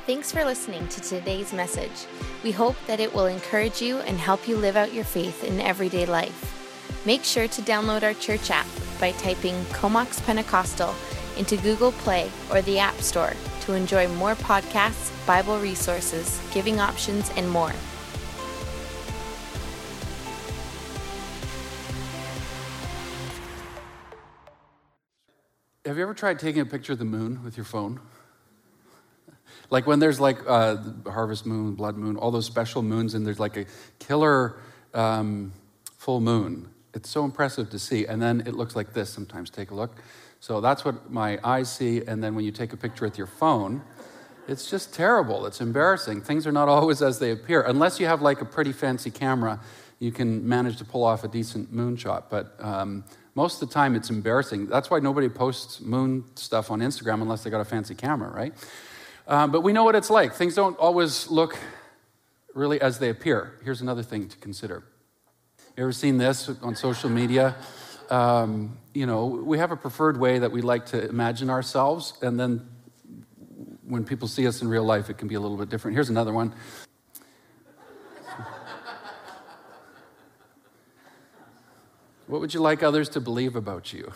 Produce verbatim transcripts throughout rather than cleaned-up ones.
Thanks for listening to today's message. We hope that it will encourage you and help you live out your faith in everyday life. Make sure to download our church app by typing Comox Pentecostal into Google Play or the App Store to enjoy more podcasts, Bible resources, giving options, and more. Have you ever tried taking a picture of the moon with your phone? Like when there's like uh, harvest moon, blood moon, all those special moons, and there's like a killer um, full moon. It's so impressive to see. And then it looks like this sometimes. Take a look. So that's what my eyes see. And then when you take a picture with your phone, it's just terrible. It's embarrassing. Things are not always as they appear. Unless you have like a pretty fancy camera, you can manage to pull off a decent moon shot. But um, most of the time, it's embarrassing. That's why nobody posts moon stuff on Instagram unless they got a fancy camera, right? Um, but we know what it's like. Things don't always look really as they appear. Here's another thing to consider. You ever seen this on social media? Um, you know, we have a preferred way that we like to imagine ourselves, and then when people see us in real life, it can be a little bit different. Here's another one. What would you like others to believe about you?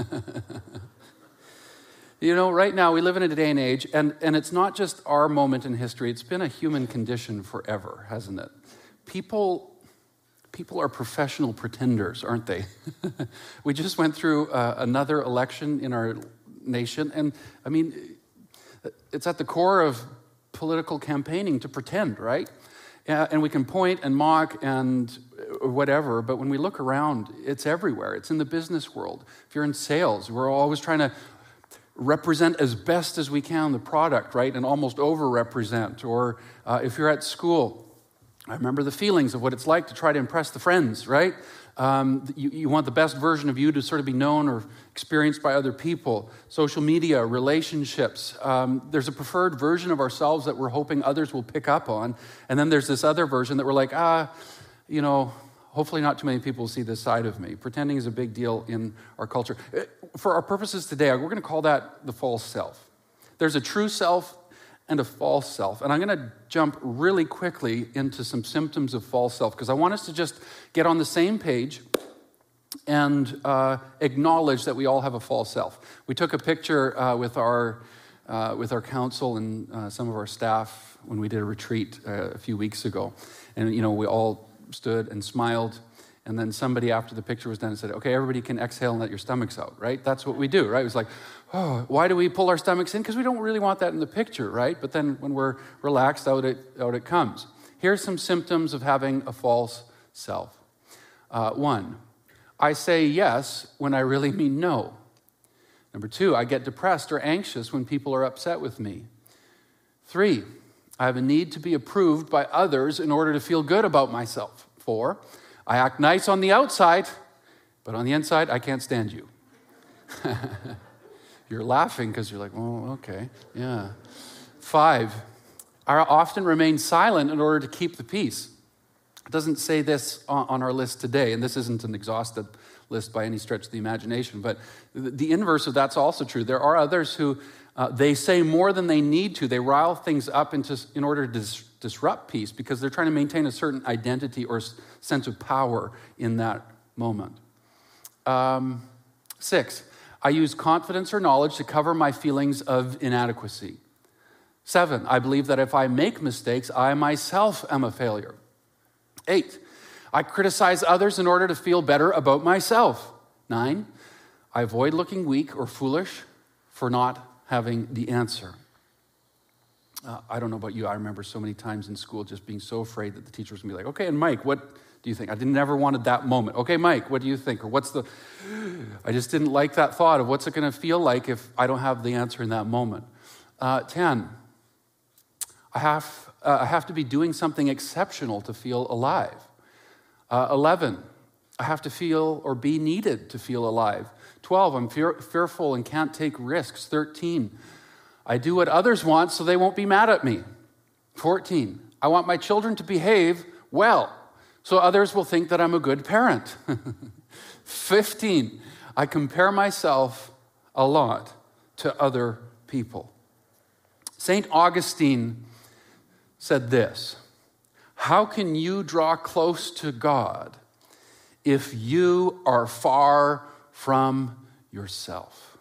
You know, right now we live in a day and age, and, and it's not just our moment in history. It's been a human condition forever, hasn't it? People, people are professional pretenders, aren't they? We just went through uh, another election in our nation, and I mean, it's at the core of political campaigning to pretend, right? Uh, and we can point and mock and whatever, but when we look around, it's everywhere. It's in the business world. If you're in sales, we're always trying to represent as best as we can the product, right? And almost over-represent. Or uh, if you're at school, I remember the feelings of what it's like to try to impress the friends, right? Um, you, you want the best version of you to sort of be known or experienced by other people. Social media, relationships. Um, there's a preferred version of ourselves that we're hoping others will pick up on. And then there's this other version that we're like, ah, you know, hopefully not too many people will see this side of me. Pretending is a big deal in our culture. For our purposes today, we're going to call that the false self. There's a true self and a false self. And I'm going to jump really quickly into some symptoms of false self because I want us to just get on the same page and uh, acknowledge that we all have a false self. We took a picture uh, with our uh, with our council and uh, some of our staff when we did a retreat uh, a few weeks ago. And, you know, we all stood and smiled, and then somebody after the picture was done said, okay, everybody can exhale and let your stomachs out, right? That's what we do, right? It was like, oh, why do we pull our stomachs in? Because we don't really want that in the picture, right? But then when we're relaxed, out it, out it comes. Here's some symptoms of having a false self. Uh, one, I say yes when I really mean no. Number two, I get depressed or anxious when people are upset with me. Three, I have a need to be approved by others in order to feel good about myself. Four, I act nice on the outside, but on the inside, I can't stand you. You're laughing because you're like, oh, okay, yeah. Five, I often remain silent in order to keep the peace. It doesn't say this on our list today, and this isn't an exhaustive list by any stretch of the imagination, but the inverse of that's also true. There are others who Uh, they say more than they need to. They rile things up into, in order to dis- disrupt peace because they're trying to maintain a certain identity or s- sense of power in that moment. Um, six, I use confidence or knowledge to cover my feelings of inadequacy. Seven, I believe that if I make mistakes, I myself am a failure. Eight, I criticize others in order to feel better about myself. Nine, I avoid looking weak or foolish for not having the answer. Uh, I don't know about you. I remember so many times in school just being so afraid that the teacher was going to be like, okay, and Mike, what do you think? I didn't never wanted that moment. Okay, Mike, what do you think? Or what's the... I just didn't like that thought of what's it going to feel like if I don't have the answer in that moment. Uh, ten, I have, uh, I have to be doing something exceptional to feel alive. Uh, eleven, I have to feel or be needed to feel alive. twelve, I'm fear, fearful and can't take risks. thirteen, I do what others want so they won't be mad at me. fourteen, I want my children to behave well so others will think that I'm a good parent. fifteen, I compare myself a lot to other people. Saint Augustine said this: how can you draw close to God if you are far from yourself?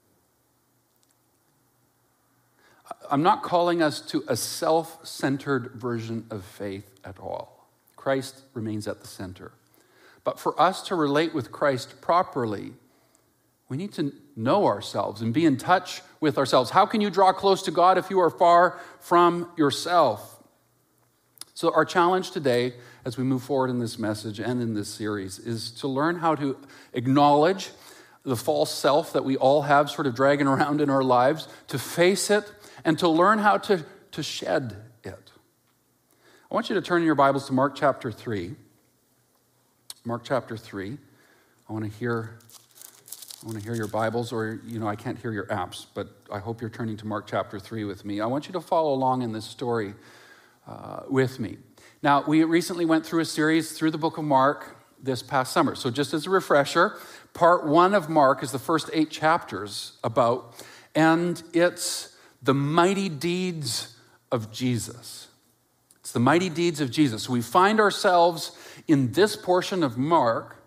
I'm not calling us to a self-centered version of faith at all. Christ remains at the center. But for us to relate with Christ properly, we need to know ourselves and be in touch with ourselves. How can you draw close to God if you are far from yourself? So our challenge today, as we move forward in this message and in this series, is to learn how to acknowledge the false self that we all have sort of dragging around in our lives, to face it, and to learn how to, to shed it. I want you to turn in your Bibles to Mark chapter three. Mark chapter three. I want to hear, I want to hear your Bibles, or, you know, I can't hear your apps, but I hope you're turning to Mark chapter three with me. I want you to follow along in this story uh, with me. Now, we recently went through a series through the book of Mark this past summer. So just as a refresher, part one of Mark is the first eight chapters about, and it's the mighty deeds of Jesus. It's the mighty deeds of Jesus. So we find ourselves in this portion of Mark,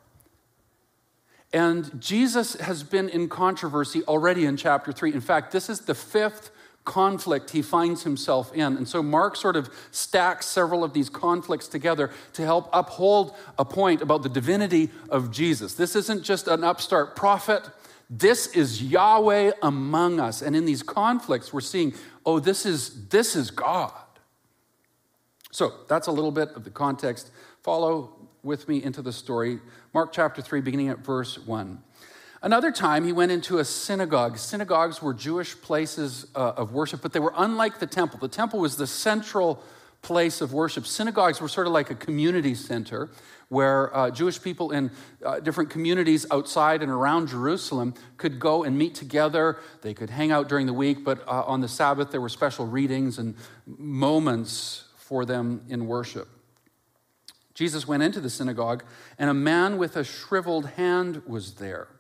and Jesus has been in controversy already in chapter three. In fact, this is the fifth conflict he finds himself in. And so Mark sort of stacks several of these conflicts together to help uphold a point about the divinity of Jesus. This isn't just an upstart prophet. This is Yahweh among us. And in these conflicts, we're seeing, oh, this is, this is God. So that's a little bit of the context. Follow with me into the story. Mark chapter three, beginning at verse one. Another time, he went into a synagogue. Synagogues were Jewish places uh, of worship, but they were unlike the temple. The temple was the central place of worship. Synagogues were sort of like a community center where uh, Jewish people in uh, different communities outside and around Jerusalem could go and meet together. They could hang out during the week, but uh, on the Sabbath, there were special readings and moments for them in worship. Jesus went into the synagogue, and a man with a shriveled hand was there.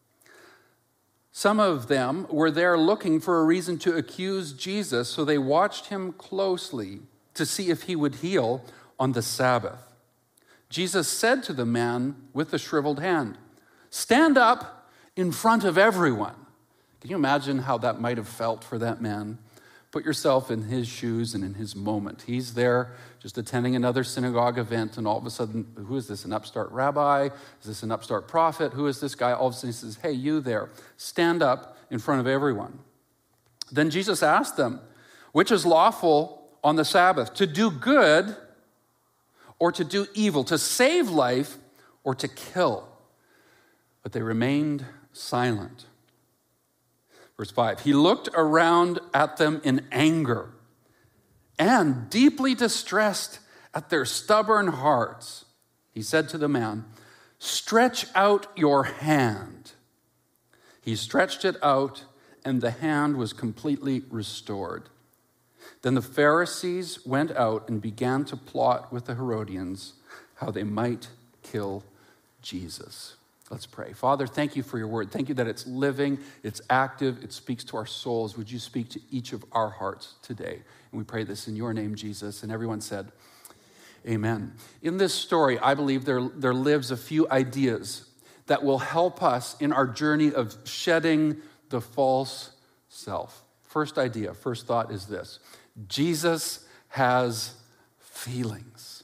Some of them were there looking for a reason to accuse Jesus, so they watched him closely to see if he would heal on the Sabbath. Jesus said to the man with the shriveled hand, "Stand up in front of everyone." Can you imagine how that might have felt for that man? Put yourself in his shoes and in his moment. He's there just attending another synagogue event, and all of a sudden, who is this, an upstart rabbi? Is this an upstart prophet? Who is this guy? All of a sudden he says, "Hey, you there, stand up in front of everyone." Then Jesus asked them, "Which is lawful on the Sabbath, to do good or to do evil, to save life or to kill?" But they remained silent. Verse five, he looked around at them in anger and deeply distressed at their stubborn hearts. He said to the man, "Stretch out your hand." He stretched it out, and the hand was completely restored. Then the Pharisees went out and began to plot with the Herodians how they might kill Jesus. Let's pray. Father, thank you for your word. Thank you that it's living, it's active, it speaks to our souls. Would you speak to each of our hearts today? And we pray this in your name, Jesus. And everyone said, amen. In this story, I believe there, there lives a few ideas that will help us in our journey of shedding the false self. First idea, first thought is this: Jesus has feelings.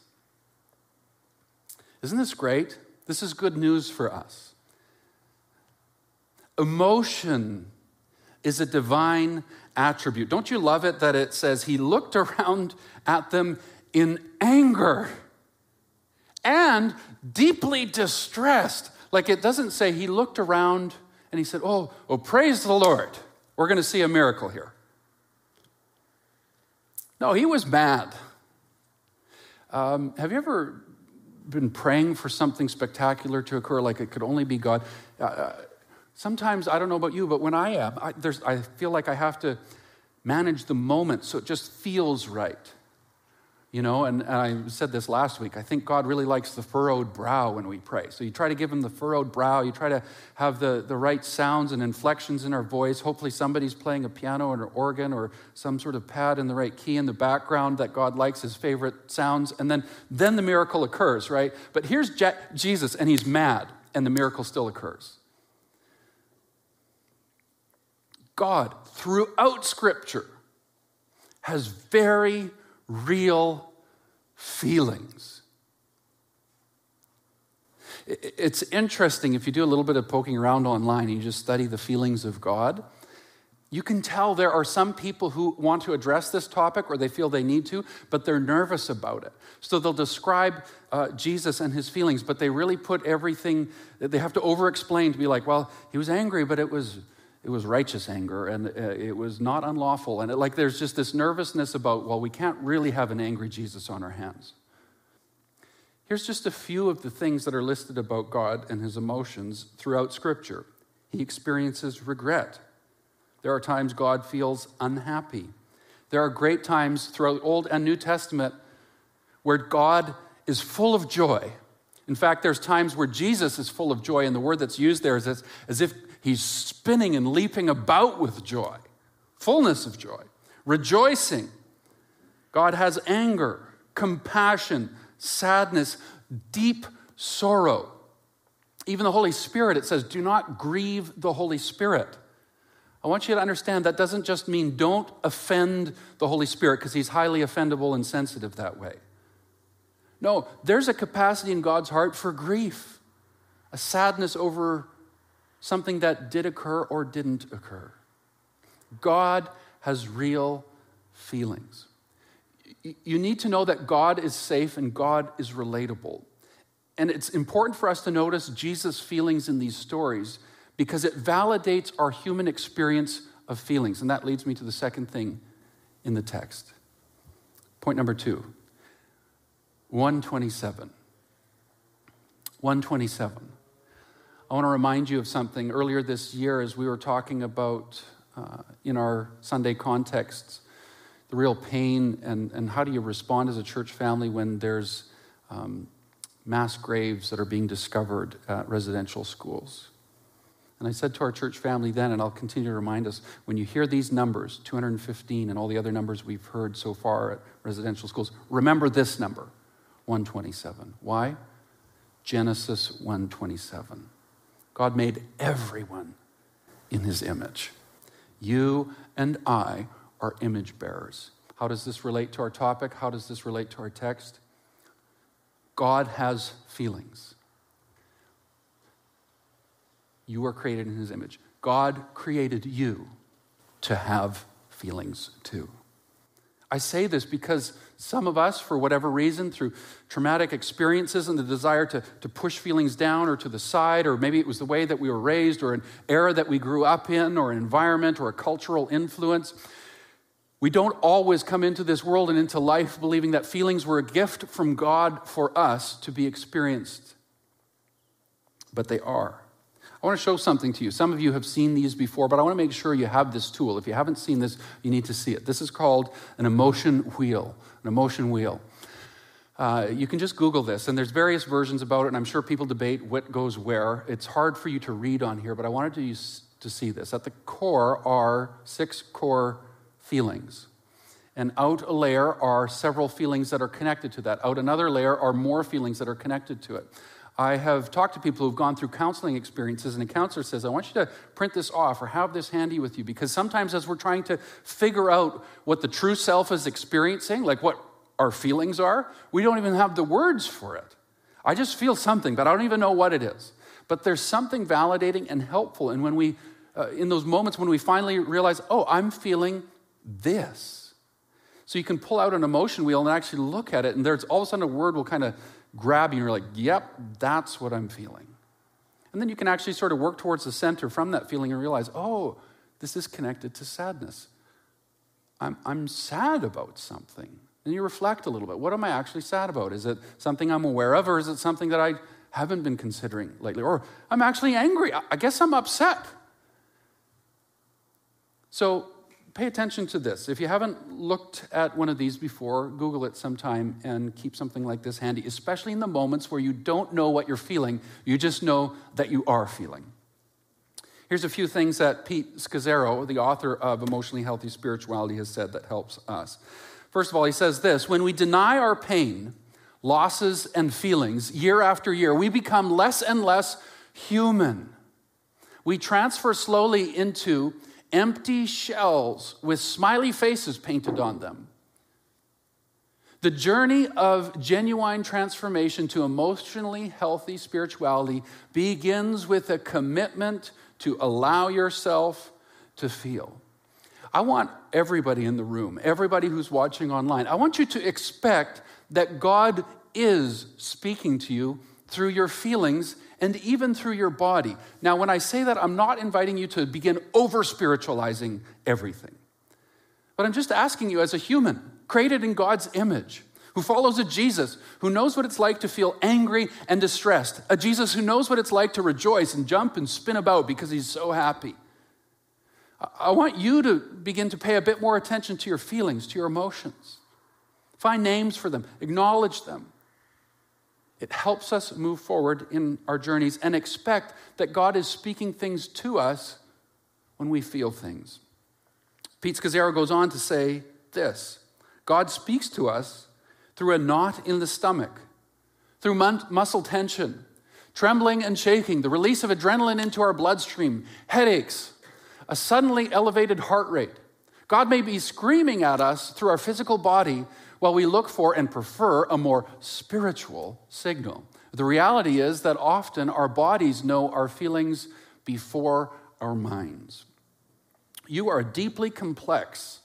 Isn't this great? This is good news for us. Emotion is a divine attribute. Don't you love it that it says he looked around at them in anger and deeply distressed? Like, it doesn't say he looked around and he said, oh, oh, praise the Lord, we're going to see a miracle here. No, he was mad. Um, have you ever been praying for something spectacular to occur, like it could only be God? Uh, sometimes, I don't know about you, but when I am, I, there's, I feel like I have to manage the moment so it just feels right. You know, and, and I said this last week, I think God really likes the furrowed brow when we pray. So you try to give him the furrowed brow, you try to have the, the right sounds and inflections in our voice. Hopefully somebody's playing a piano or an organ or some sort of pad in the right key in the background that God likes, his favorite sounds. And then, then the miracle occurs, right? But here's Je- Jesus, and he's mad, and the miracle still occurs. God, throughout Scripture, has very real feelings. It's interesting, if you do a little bit of poking around online and you just study the feelings of God, you can tell there are some people who want to address this topic or they feel they need to, but they're nervous about it. So they'll describe uh, Jesus and his feelings, but they really put everything, they have to over-explain to be like, well, he was angry, but it was It was righteous anger, and it was not unlawful. And it, like there's just this nervousness about, well, we can't really have an angry Jesus on our hands. Here's just a few of the things that are listed about God and his emotions throughout Scripture. He experiences regret. There are times God feels unhappy. There are great times throughout Old and New Testament where God is full of joy. In fact, there's times where Jesus is full of joy, and the word that's used there is as, as if he's spinning and leaping about with joy, fullness of joy, rejoicing. God has anger, compassion, sadness, deep sorrow. Even the Holy Spirit, it says, do not grieve the Holy Spirit. I want you to understand that doesn't just mean don't offend the Holy Spirit, because he's highly offendable and sensitive that way. No, there's a capacity in God's heart for grief, a sadness over something that did occur or didn't occur. God has real feelings. You need to know that God is safe and God is relatable. And it's important for us to notice Jesus' feelings in these stories because it validates our human experience of feelings. And that leads me to the second thing in the text. Point number two, one twenty-seven. one twenty-seven. I want to remind you of something. Earlier this year, as we were talking about uh, in our Sunday contexts, the real pain and, and how do you respond as a church family when there's um, mass graves that are being discovered at residential schools. And I said to our church family then, and I'll continue to remind us, when you hear these numbers, two hundred fifteen and all the other numbers we've heard so far at residential schools, remember this number, one twenty-seven. Why? Genesis one twenty-seven. God made everyone in his image. You and I are image bearers. How does this relate to our topic? How does this relate to our text? God has feelings. You are created in his image. God created you to have feelings too. I say this because some of us, for whatever reason, through traumatic experiences and the desire to, to push feelings down or to the side, or maybe it was the way that we were raised or an era that we grew up in or an environment or a cultural influence, we don't always come into this world and into life believing that feelings were a gift from God for us to be experienced. But they are. I want to show something to you. Some of you have seen these before, but I want to make sure you have this tool. If you haven't seen this, you need to see it. This is called an emotion wheel, an emotion wheel. Uh, you can just Google this, and there's various versions about it, and I'm sure people debate what goes where. It's hard for you to read on here, but I wanted to, use, to see this. At the core are six core feelings. And out a layer are several feelings that are connected to that. Out another layer are more feelings that are connected to it. I have talked to people who've gone through counseling experiences, and a counselor says, I want you to print this off or have this handy with you, because sometimes as we're trying to figure out what the true self is experiencing, like what our feelings are, we don't even have the words for it. I just feel something, but I don't even know what it is. But there's something validating and helpful, and when we, uh, in those moments when we finally realize, oh, I'm feeling this. So you can pull out an emotion wheel and actually look at it, and there's all of a sudden a word will kind of grab you, and you're like, yep, that's what I'm feeling. And then you can actually sort of work towards the center from that feeling and realize, oh, this is connected to sadness. I'm, I'm sad about something. And you reflect a little bit. What am I actually sad about? Is it something I'm aware of, or is it something that I haven't been considering lately? Or I'm actually angry. I guess I'm upset. So pay attention to this. If you haven't looked at one of these before, Google it sometime and keep something like this handy, especially in the moments where you don't know what you're feeling. You just know that you are feeling. Here's a few things that Pete Scazzero, the author of Emotionally Healthy Spirituality, has said that helps us. First of all, he says this: when we deny our pain, losses, and feelings year after year, we become less and less human. We transfer slowly into empty shells with smiley faces painted on them. The journey of genuine transformation to emotionally healthy spirituality begins with a commitment to allow yourself to feel. I want everybody in the room, everybody who's watching online, I want you to expect that God is speaking to you through your feelings and even through your body. Now, when I say that, I'm not inviting you to begin over-spiritualizing everything. But I'm just asking you as a human, created in God's image, who follows a Jesus who knows what it's like to feel angry and distressed, a Jesus who knows what it's like to rejoice and jump and spin about because he's so happy. I want you to begin to pay a bit more attention to your feelings, to your emotions. Find names for them, acknowledge them. It helps us move forward in our journeys and expect that God is speaking things to us when we feel things. Pete Scazzero goes on to say this: God speaks to us through a knot in the stomach, through mun- muscle tension, trembling and shaking, the release of adrenaline into our bloodstream, headaches, a suddenly elevated heart rate. God may be screaming at us through our physical body while we look for and prefer a more spiritual signal. The reality is that often our bodies know our feelings before our minds. You are a deeply complex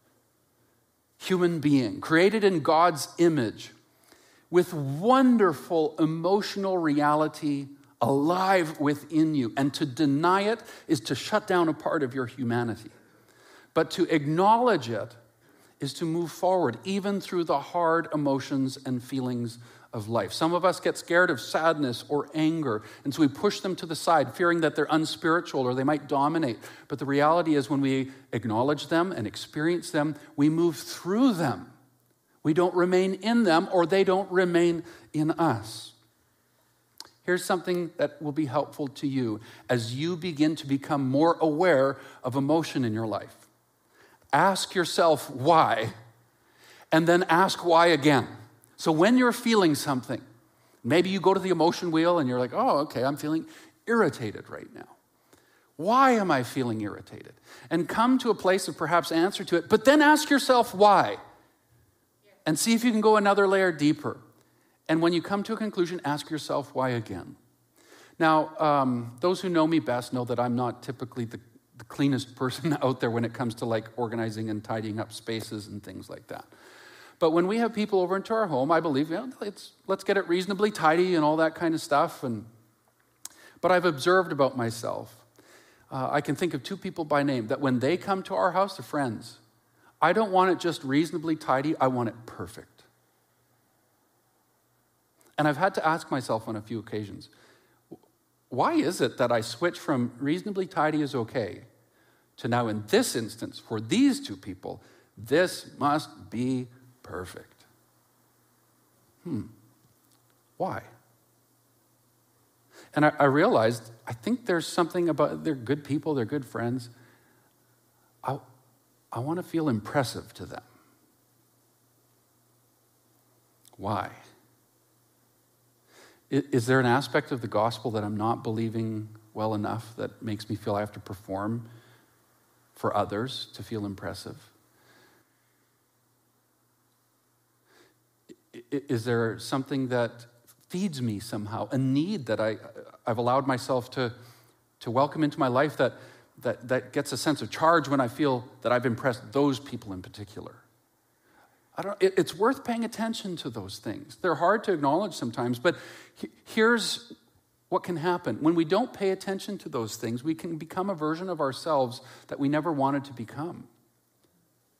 human being, created in God's image, with wonderful emotional reality alive within you. And to deny it is to shut down a part of your humanity. But to acknowledge it is to move forward, even through the hard emotions and feelings of life. Some of us get scared of sadness or anger, and so we push them to the side, fearing that they're unspiritual or they might dominate. But the reality is, when we acknowledge them and experience them, we move through them. We don't remain in them, or they don't remain in us. Here's something that will be helpful to you as you begin to become more aware of emotion in your life. Ask yourself why, and then ask why again. So when you're feeling something, maybe you go to the emotion wheel and you're like, oh, okay, I'm feeling irritated right now. Why am I feeling irritated? And come to a place of perhaps answer to it, but then ask yourself why, and see if you can go another layer deeper. And when you come to a conclusion, ask yourself why again. Now, um, those who know me best know that I'm not typically the the cleanest person out there when it comes to like organizing and tidying up spaces and things like that. But when we have people over into our home, I believe, you know, let's, let's get it reasonably tidy and all that kind of stuff. And But I've observed about myself, uh, I can think of two people by name, that when they come to our house, they're friends. I don't want it just reasonably tidy, I want it perfect. And I've had to ask myself on a few occasions, why is it that I switch from reasonably tidy is okay to now, in this instance, for these two people, this must be perfect? Hmm. Why? And I, I realized, I think there's something about, they're good people, they're good friends. I, I want to feel impressive to them. Why? Is there an aspect of the gospel that I'm not believing well enough that makes me feel I have to perform for others to feel impressive? Is there something that feeds me somehow, a need that I, I've allowed myself to, to welcome into my life that, that, that gets a sense of charge when I feel that I've impressed those people in particular? I don't, it, it's worth paying attention to those things. They're hard to acknowledge sometimes, but he, here's what can happen. When we don't pay attention to those things, we can become a version of ourselves that we never wanted to become.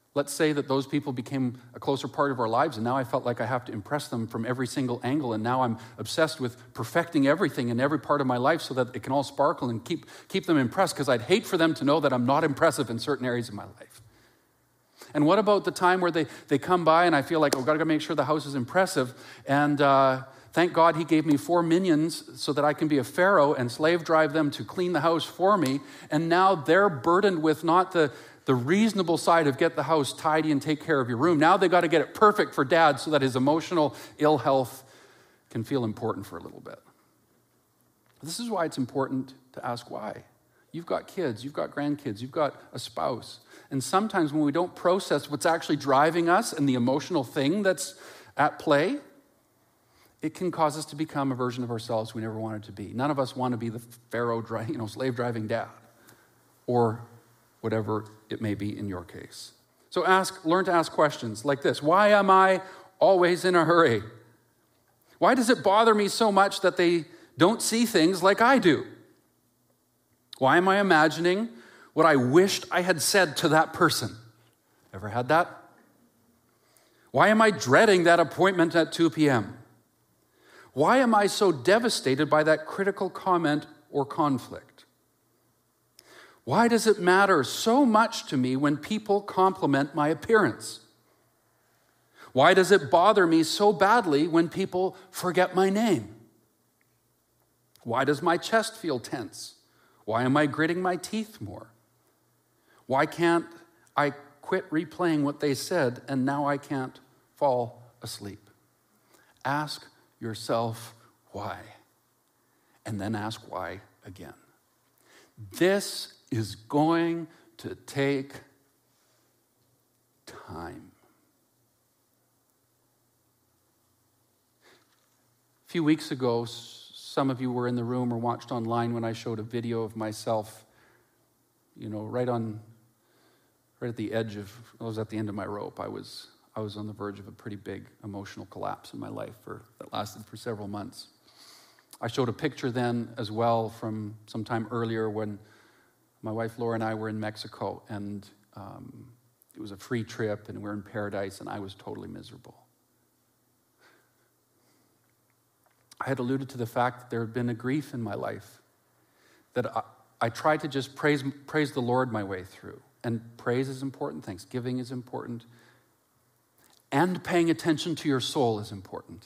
Let's say that those people became a closer part of our lives, and now I felt like I have to impress them from every single angle, and now I'm obsessed with perfecting everything in every part of my life so that it can all sparkle and keep, keep them impressed, because I'd hate for them to know that I'm not impressive in certain areas of my life. And what about the time where they, they come by and I feel like, oh, gotta make sure the house is impressive, and uh, thank God he gave me four minions so that I can be a pharaoh and slave drive them to clean the house for me, and now they're burdened with not the The reasonable side of get the house tidy and take care of your room. Now they got to get it perfect for dad so that his emotional ill health can feel important for a little bit. This is why it's important to ask why. You've got kids, you've got grandkids, you've got a spouse. And sometimes when we don't process what's actually driving us and the emotional thing that's at play, it can cause us to become a version of ourselves we never wanted to be. None of us want to be the pharaoh, you know, slave driving dad, or whatever it may be in your case. So ask, learn to ask questions like this. Why am I always in a hurry? Why does it bother me so much that they don't see things like I do? Why am I imagining what I wished I had said to that person? Ever had that? Why am I dreading that appointment at two p.m.? Why am I so devastated by that critical comment or conflict? Why does it matter so much to me when people compliment my appearance? Why does it bother me so badly when people forget my name? Why does my chest feel tense? Why am I gritting my teeth more? Why can't I quit replaying what they said and now I can't fall asleep? Ask yourself why, and then ask why again. This is going to take time. A few weeks ago, some of you were in the room or watched online when I showed a video of myself, you know, right on, right at the edge of, I was at the end of my rope. I was, I was on the verge of a pretty big emotional collapse in my life for, that lasted for several months. I showed a picture then as well from some time earlier when my wife Laura and I were in Mexico, and um, it was a free trip, and we were in paradise, and I was totally miserable. I had alluded to the fact that there had been a grief in my life, that I, I tried to just praise, praise the Lord my way through. And praise is important, thanksgiving is important, and paying attention to your soul is important.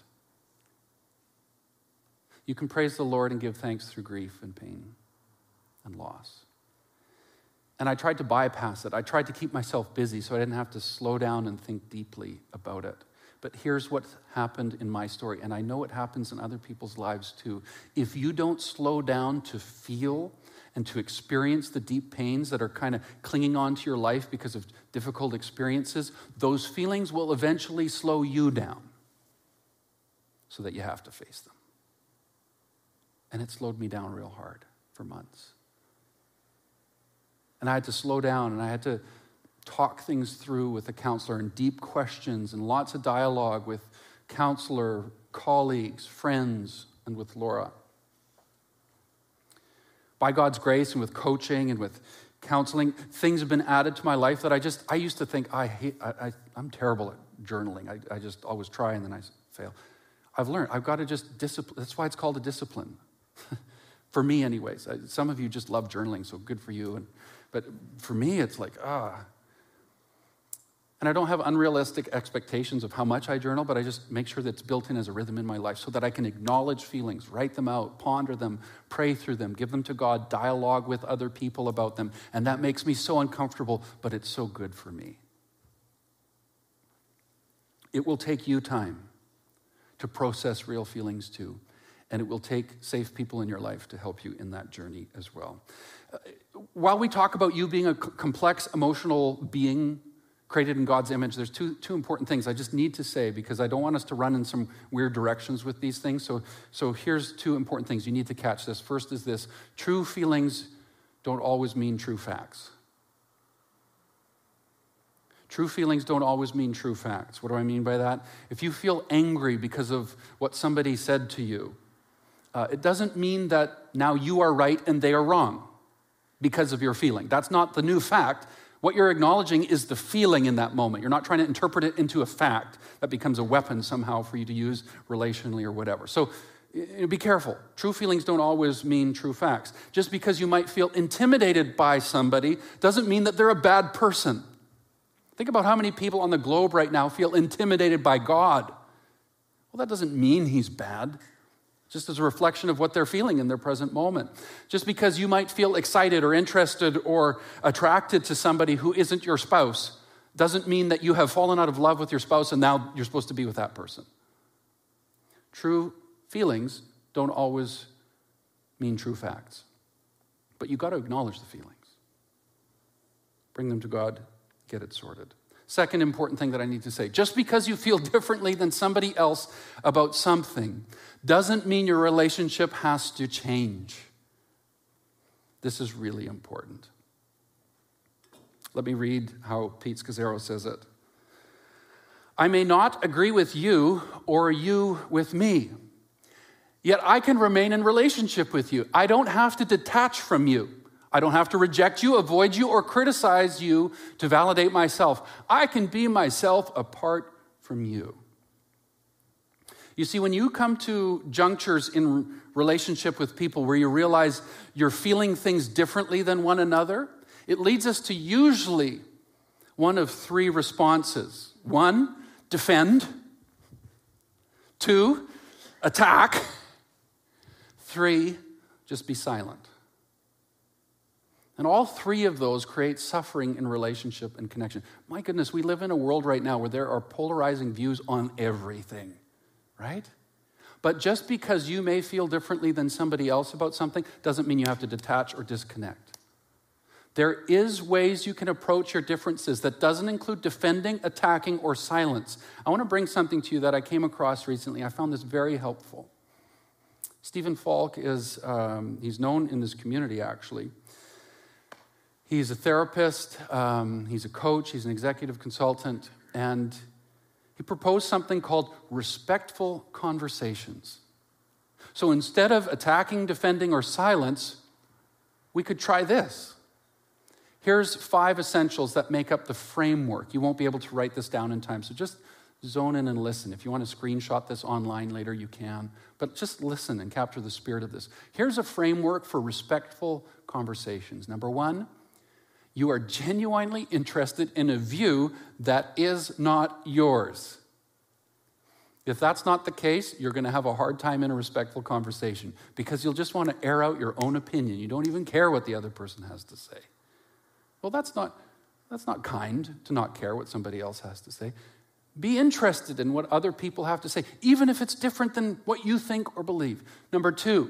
You can praise the Lord and give thanks through grief and pain and loss. And I tried to bypass it. I tried to keep myself busy so I didn't have to slow down and think deeply about it. But here's what happened in my story, and I know it happens in other people's lives too. If you don't slow down to feel and to experience the deep pains that are kind of clinging on to your life because of difficult experiences, those feelings will eventually slow you down so that you have to face them. And it slowed me down real hard for months. And I had to slow down, and I had to talk things through with a counselor, and deep questions and lots of dialogue with counselor, colleagues, friends, and with Laura. By God's grace and with coaching and with counseling, things have been added to my life that I just, I used to think, I hate, I, I, I'm terrible at journaling. I, I just always try and then I fail. I've learned, I've got to just discipline. That's why it's called a discipline. For me anyways. Some of you just love journaling, so good for you. And But for me, it's like, ah. And I don't have unrealistic expectations of how much I journal, but I just make sure that it's built in as a rhythm in my life so that I can acknowledge feelings, write them out, ponder them, pray through them, give them to God, dialogue with other people about them. And that makes me so uncomfortable, but it's so good for me. It will take you time to process real feelings too. And it will take safe people in your life to help you in that journey as well. Uh, while we talk about you being a c- complex emotional being created in God's image, there's two, two important things I just need to say because I don't want us to run in some weird directions with these things. So, so here's two important things. You need to catch this. First is this: true feelings don't always mean true facts. True feelings don't always mean true facts. What do I mean by that? If you feel angry because of what somebody said to you, Uh, it doesn't mean that now you are right and they are wrong because of your feeling. That's not the new fact. What you're acknowledging is the feeling in that moment. You're not trying to interpret it into a fact that becomes a weapon somehow for you to use relationally or whatever. So be careful. True feelings don't always mean true facts. Just because you might feel intimidated by somebody doesn't mean that they're a bad person. Think about how many people on the globe right now feel intimidated by God. Well, that doesn't mean he's bad. Just as a reflection of what they're feeling in their present moment. Just because you might feel excited or interested or attracted to somebody who isn't your spouse doesn't mean that you have fallen out of love with your spouse and now you're supposed to be with that person. True feelings don't always mean true facts. But you've got to acknowledge the feelings. Bring them to God, get it sorted. Second important thing that I need to say, just because you feel differently than somebody else about something doesn't mean your relationship has to change. This is really important. Let me read how Pete Scazzaro says it. I may not agree with you or you with me, yet I can remain in relationship with you. I don't have to detach from you. I don't have to reject you, avoid you, or criticize you to validate myself. I can be myself apart from you. You see, when you come to junctures in relationship with people where you realize you're feeling things differently than one another, it leads us to usually one of three responses. One, defend. Two, attack. Three, just be silent. And all three of those create suffering in relationship and connection. My goodness, we live in a world right now where there are polarizing views on everything, right? But just because you may feel differently than somebody else about something doesn't mean you have to detach or disconnect. There is ways you can approach your differences that doesn't include defending, attacking, or silence. I want to bring something to you that I came across recently. I found this very helpful. Stephen Falk is, um, he's known in this community actually. He's a therapist, um, he's a coach, he's an executive consultant, and he proposed something called respectful conversations. So instead of attacking, defending, or silence, we could try this. Here's five essentials that make up the framework. You won't be able to write this down in time, so just zone in and listen. If you want to screenshot this online later, you can. But just listen and capture the spirit of this. Here's a framework for respectful conversations. Number one, you are genuinely interested in a view that is not yours. If that's not the case, you're going to have a hard time in a respectful conversation because you'll just want to air out your own opinion. You don't even care what the other person has to say. Well, that's not, that's not kind to not care what somebody else has to say. Be interested in what other people have to say, even if it's different than what you think or believe. Number two,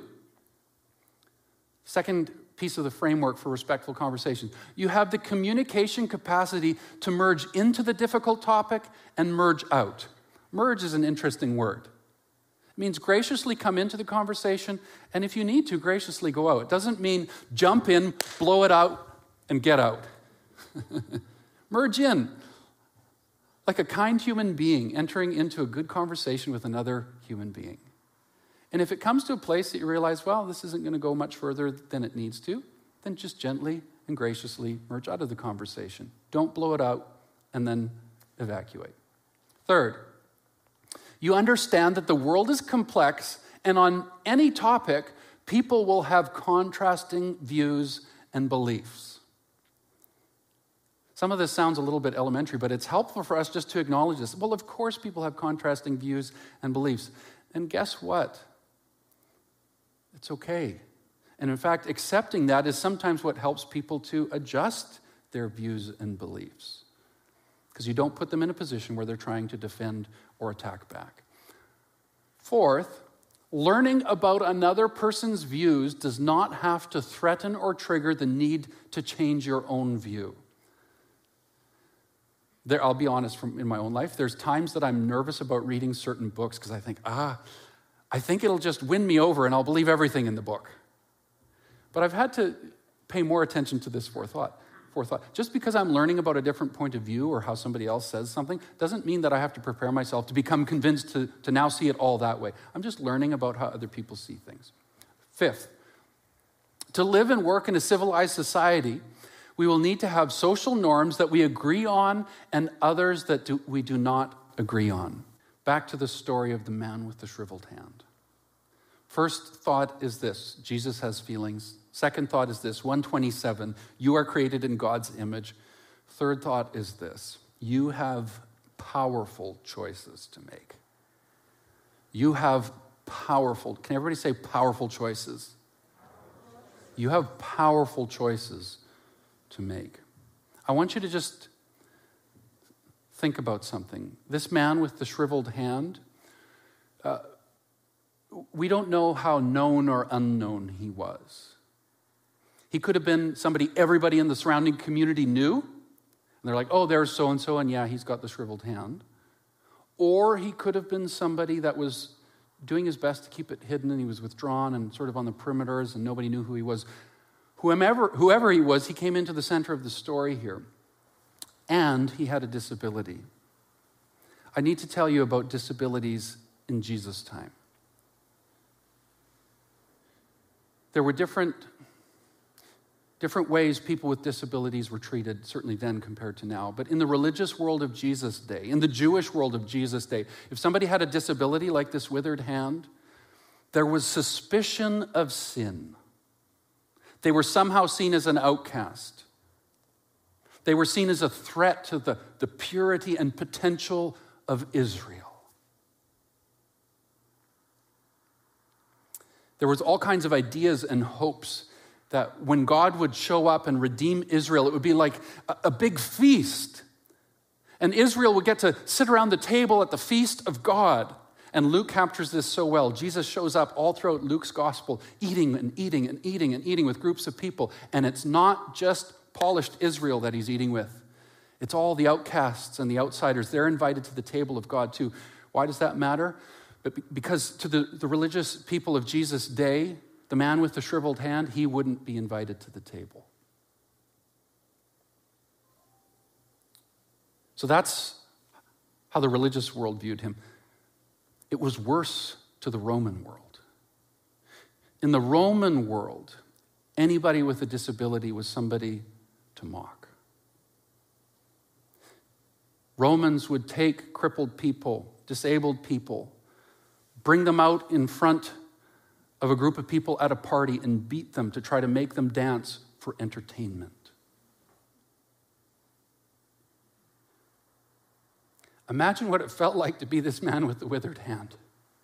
second piece of the framework for respectful conversations. You have the communication capacity to merge into the difficult topic and merge out. Merge is an interesting word. It means graciously come into the conversation, and if you need to, graciously go out. It doesn't mean jump in, blow it out, and get out. Merge in. Like a kind human being entering into a good conversation with another human being. And if it comes to a place that you realize, well, this isn't going to go much further than it needs to, then just gently and graciously merge out of the conversation. Don't blow it out and then evacuate. Third, you understand that the world is complex, and on any topic, people will have contrasting views and beliefs. Some of this sounds a little bit elementary, but it's helpful for us just to acknowledge this. Well, of course people have contrasting views and beliefs. And guess what? It's okay. And in fact, accepting that is sometimes what helps people to adjust their views and beliefs. Because you don't put them in a position where they're trying to defend or attack back. Fourth, learning about another person's views does not have to threaten or trigger the need to change your own view. There, I'll be honest, from in my own life, there's times that I'm nervous about reading certain books because I think, ah, I think it'll just win me over and I'll believe everything in the book. But I've had to pay more attention to this forethought. forethought. Just because I'm learning about a different point of view or how somebody else says something doesn't mean that I have to prepare myself to become convinced to, to now see it all that way. I'm just learning about how other people see things. Fifth, to live and work in a civilized society, We will need to have social norms that we agree on and others that do, we do not agree on. Back to the story of the man with the shriveled hand. First thought is this: Jesus has feelings. Second thought is this: one twenty-seven, you are created in God's image. Third thought is this: you have powerful choices to make. You have powerful, can everybody say powerful choices? You have powerful choices to make. I want you to just think about something. This man with the shriveled hand, uh, we don't know how known or unknown he was. He could have been somebody everybody in the surrounding community knew. And they're like, oh, there's so-and-so, and yeah, he's got the shriveled hand. Or he could have been somebody that was doing his best to keep it hidden, and he was withdrawn and sort of on the perimeters, and nobody knew who he was. Whoever, whoever he was, he came into the center of the story here. And he had a disability. I need to tell you about disabilities in Jesus' time. There were different, different ways people with disabilities were treated, certainly then compared to now. But in the religious world of Jesus' day, in the Jewish world of Jesus' day, if somebody had a disability like this withered hand, there was suspicion of sin. They were somehow seen as an outcast. They were seen as a threat to the, the purity and potential of Israel. There was all kinds of ideas and hopes that when God would show up and redeem Israel, it would be like a, a big feast. And Israel would get to sit around the table at the feast of God. And Luke captures this so well. Jesus shows up all throughout Luke's gospel, eating and eating and eating and eating with groups of people. And it's not just polished Israel that he's eating with. It's all the outcasts and the outsiders. They're invited to the table of God too. Why does that matter? But because to the, the religious people of Jesus' day, the man with the shriveled hand, he wouldn't be invited to the table. So that's how the religious world viewed him. It was worse to the Roman world. In the Roman world, anybody with a disability was somebody to mock. Romans would take crippled people, disabled people, bring them out in front of a group of people at a party and beat them to try to make them dance for entertainment. Imagine what it felt like to be this man with the withered hand.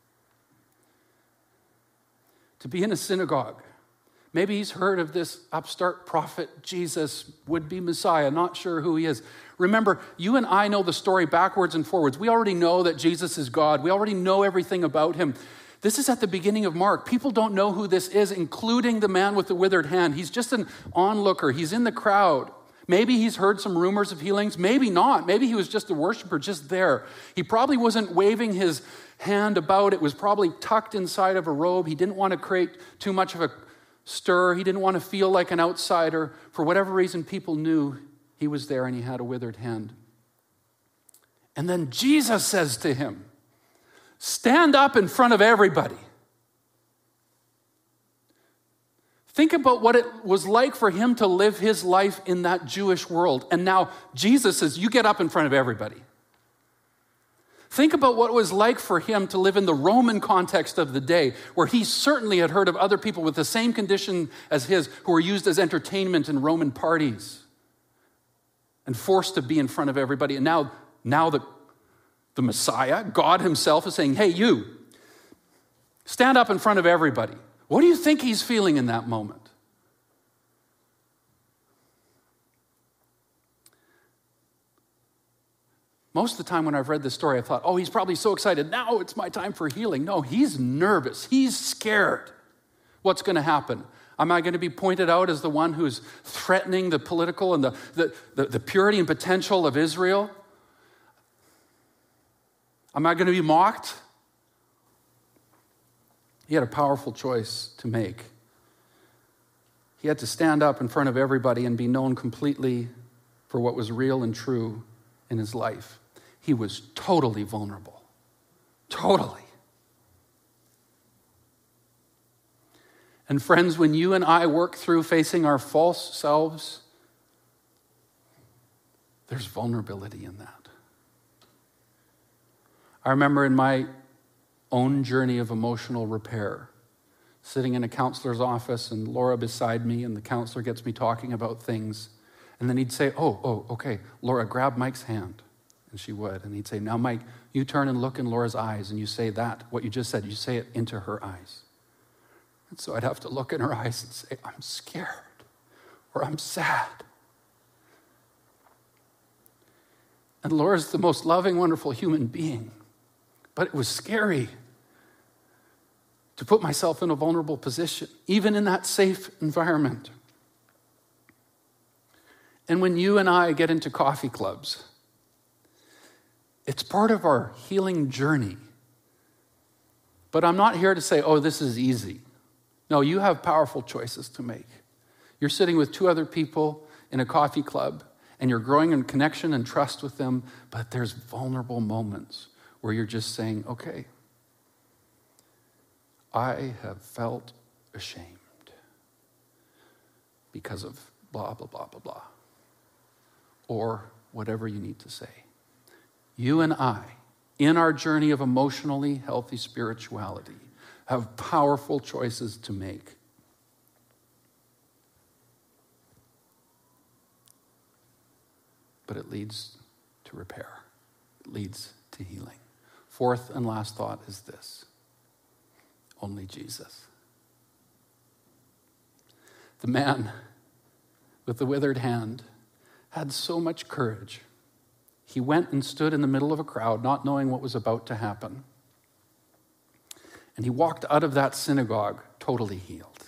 To be in a synagogue. Maybe he's heard of this upstart prophet, Jesus, would-be Messiah, not sure who he is. Remember, you and I know the story backwards and forwards. We already know that Jesus is God. We already know everything about him. This is at the beginning of Mark. People don't know who this is, including the man with the withered hand. He's just an onlooker. He's in the crowd. Maybe he's heard some rumors of healings. Maybe not. Maybe he was just a worshiper just there. He probably wasn't waving his hand about. It was probably tucked inside of a robe. He didn't want to create too much of a stir. He didn't want to feel like an outsider. For whatever reason, people knew he was there and he had a withered hand. And then Jesus says to him, stand up in front of everybody. Think about what it was like for him to live his life in that Jewish world. And now Jesus says, you get up in front of everybody. Think about what it was like for him to live in the Roman context of the day, where he certainly had heard of other people with the same condition as his who were used as entertainment in Roman parties and forced to be in front of everybody. And now, now the, the Messiah, God himself, is saying, hey, you, stand up in front of everybody. What do you think he's feeling in that moment? Most of the time when I've read this story, I thought, oh, he's probably so excited. Now it's my time for healing. No, he's nervous. He's scared. What's going to happen? Am I going to be pointed out as the one who's threatening the political and the, the, the, the purity and potential of Israel? Am I going to be mocked? He had a powerful choice to make. He had to stand up in front of everybody and be known completely for what was real and true in his life. He was totally vulnerable. Totally. And friends, when you and I work through facing our false selves, There's vulnerability in that. I remember in my own journey of emotional repair, sitting in a counselor's office and Laura beside me, and the counselor gets me talking about things. And then he'd say, oh, oh, okay, Laura, grab Mike's hand. And she would. And he'd say, now, Mike, you turn and look in Laura's eyes and you say that, what you just said, you say it into her eyes. And so I'd have to look in her eyes and say, I'm scared, or I'm sad. And Laura's the most loving, wonderful human being. But it was scary to put myself in a vulnerable position, even in that safe environment. And when you and I get into coffee clubs, it's part of our healing journey. But I'm not here to say, oh, this is easy. No, you have powerful choices to make. You're sitting with two other people in a coffee club, and you're growing in connection and trust with them, but there's vulnerable moments where you're just saying, okay, I have felt ashamed because of blah, blah, blah, blah, blah. Or whatever you need to say. You and I, in our journey of emotionally healthy spirituality, have powerful choices to make. But it leads to repair. It leads to healing. Fourth and last thought is this: only Jesus. The man with the withered hand had so much courage. He went and stood in the middle of a crowd, not knowing what was about to happen. And he walked out of that synagogue totally healed.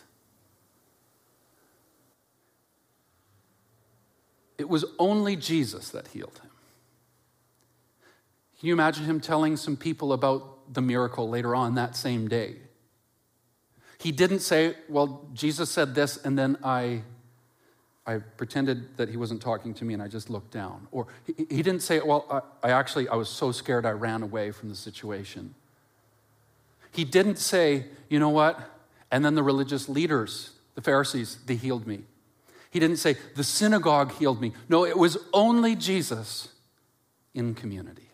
It was only Jesus that healed him. Can you imagine him telling some people about the miracle later on that same day? He didn't say, well, Jesus said this, and then I, I pretended that he wasn't talking to me and I just looked down. Or he, he didn't say, well, I, I actually, I was so scared I ran away from the situation. He didn't say, you know what? And then the religious leaders, the Pharisees, they healed me. He didn't say, the synagogue healed me. No, it was only Jesus in community.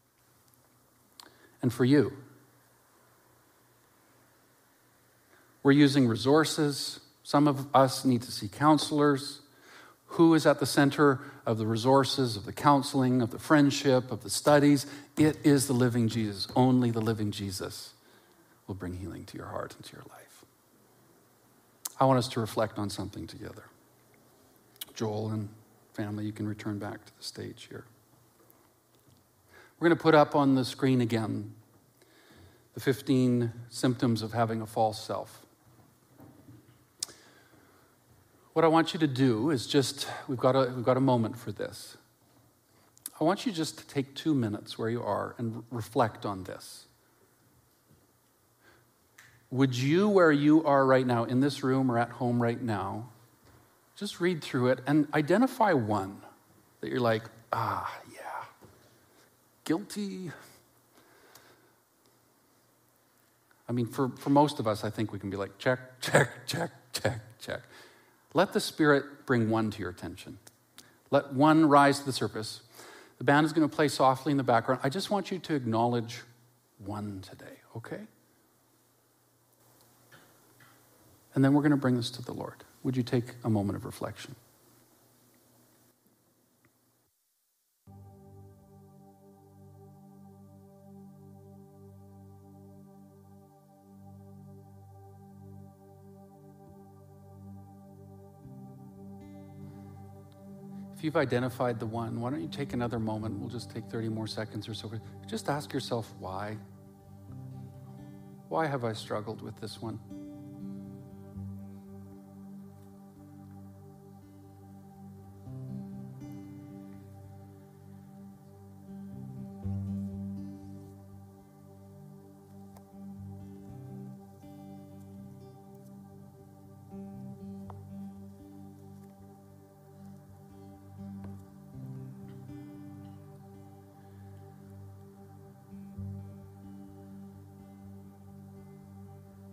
And for you, we're using resources. Some of us need to see counselors. Who is at the center of the resources, of the counseling, of the friendship, of the studies? It is the living Jesus. Only the living Jesus will bring healing to your heart and to your life. I want us to reflect on something together. Joel and family, you can return back to the stage here. We're going to put up on the screen again the fifteen symptoms of having a false self. What I want you to do is just, we've got a, we've got a moment for this. I want you just to take two minutes where you are and reflect on this. Would you, where you are right now, in this room or at home right now, just read through it and identify one that you're like, ah, yeah, guilty. I mean, for, for most of us, I think we can be like, check, check, check, check, check. Let the Spirit bring one to your attention. Let one rise to the surface. The band is going to play softly in the background. I just want you to acknowledge one today, okay? And then we're going to bring this to the Lord. Would you take a moment of reflection? If you've identified the one, why don't you take another moment? We'll just take thirty more seconds or so. Just ask yourself why. Why have I struggled with this one?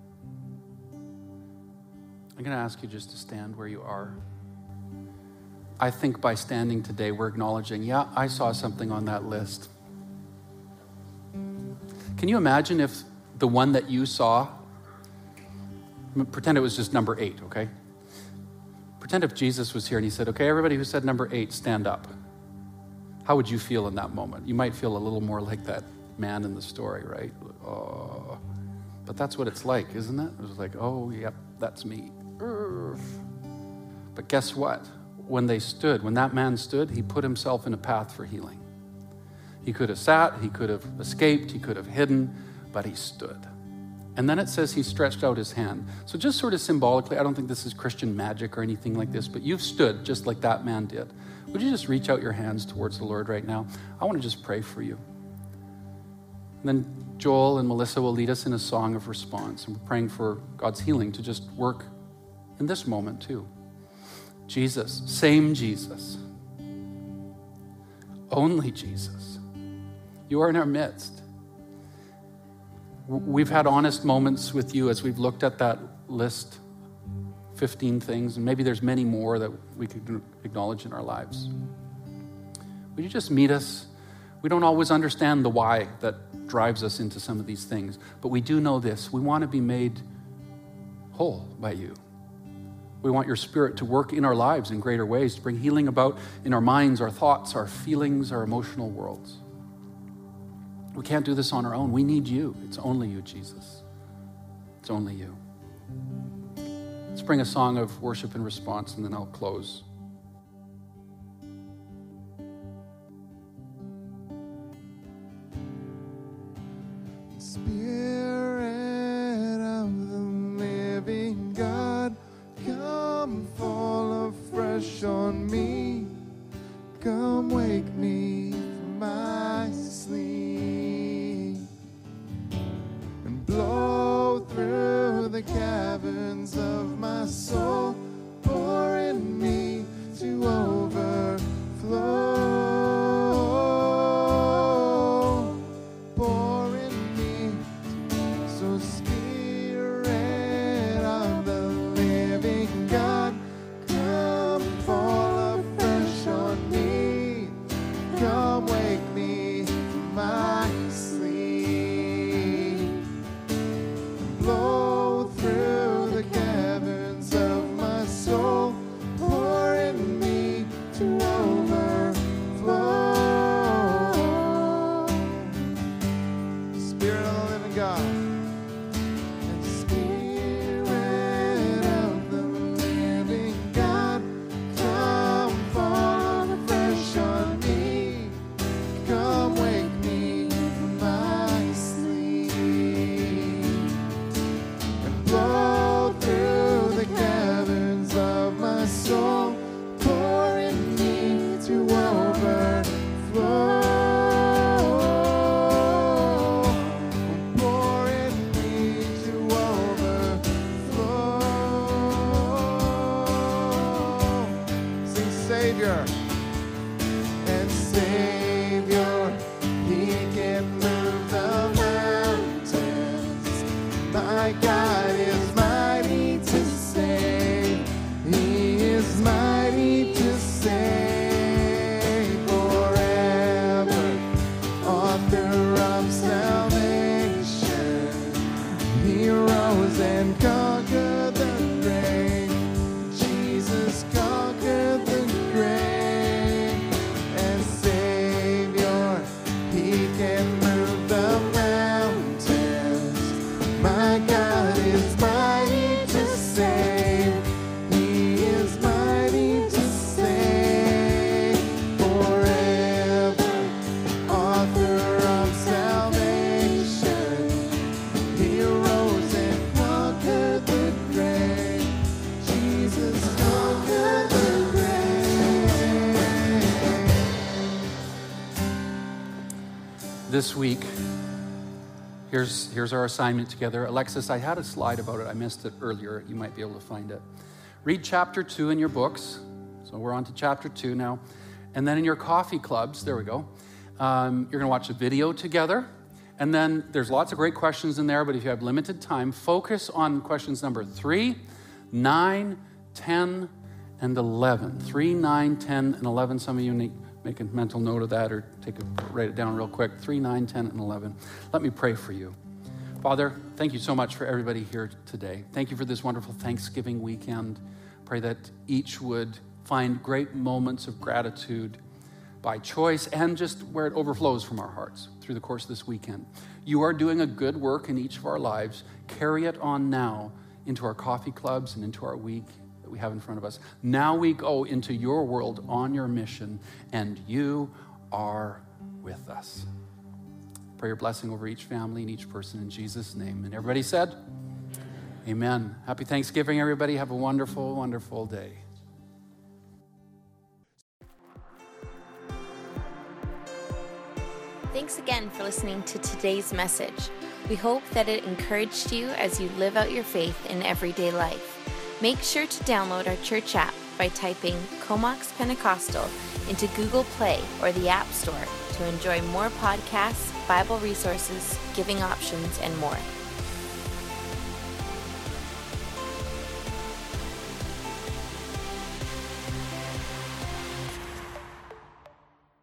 I'm going to ask you just to stand where you are. I think by standing today, we're acknowledging, yeah, I saw something on that list. Can you imagine if the one that you saw, pretend it was just number eight, okay? Pretend if Jesus was here and he said, okay, everybody who said number eight, stand up. How would you feel in that moment? You might feel a little more like that man in the story, right? Oh, but that's what it's like, isn't it? It was like, oh, yep, that's me. But guess what? When they stood, when that man stood, he put himself in a path for healing. He could have sat, he could have escaped, he could have hidden, but he stood. And then it says he stretched out his hand. So just sort of symbolically, I don't think this is Christian magic or anything like this, but you've stood just like that man did. Would you just reach out your hands towards the Lord right now? I want to just pray for you. And then Joel and Melissa will lead us in a song of response. And we're praying for God's healing to just work in this moment too. Jesus, same Jesus, only Jesus. You are in our midst. We've had honest moments with you as we've looked at that list, fifteen things, and maybe there's many more that we could acknowledge in our lives. Would you just meet us? We don't always understand the why that drives us into some of these things, but we do know this. We want to be made whole by you. We want your Spirit to work in our lives in greater ways, to bring healing about in our minds, our thoughts, our feelings, our emotional worlds. We can't do this on our own. We need you. It's only you, Jesus. It's only you. Let's bring a song of worship and response, and then I'll close. Spirit of the living God, come fall afresh on me. Come wake me from my sleep and blow through the caverns of my soul. Pour in me to overflow. Pour in me. So Spirit of the living God, come fall afresh on me. Come wake me from my sleep. Blow through the caverns of my soul. Pour in me to overflow. Spirit of the living God. And Spirit of the living God, come fall afresh on me. Come wake me from my sleep and blow through the caverns of my soul. Pour in me to overflow. Pour in me to overflow. Sing Savior. And Savior, He can move the mountains. My God is mighty to save. He is mighty to save forever. Author of salvation, He rose and conquered the grave. Jesus conquered the grave. And Savior, He can move the mountains. My God is mighty to save. He is mighty to save forever. Author of salvation, He rose and conquered the grave. Jesus conquered the grave. This week, here's, here's our assignment together. Alexis, I had a slide about it. I missed it earlier. You might be able to find it. Read chapter two in your books. So we're on to chapter two now. And then in your coffee clubs, there we go, um, you're going to watch a video together. And then there's lots of great questions in there, but if you have limited time, focus on questions number three, nine, ten, and eleven. three, nine, ten, and eleven. Some of you need make a mental note of that or take a, write it down real quick. three, nine, ten, and eleven. Let me pray for you. Father, thank you so much for everybody here today. Thank you for this wonderful Thanksgiving weekend. Pray that each would find great moments of gratitude by choice and just where it overflows from our hearts through the course of this weekend. You are doing a good work in each of our lives. Carry it on now into our coffee clubs and into our week that we have in front of us. Now we go into your world on your mission, and you are with us. Pray your blessing over each family and each person in Jesus' name. And everybody said, amen. Happy Thanksgiving, everybody. Have a wonderful, wonderful day. Thanks again for listening to today's message. We hope that it encouraged you as you live out your faith in everyday life. Make sure to download our church app by typing Comox Pentecostal into Google Play or the App Store to enjoy more podcasts, Bible resources, giving options, and more.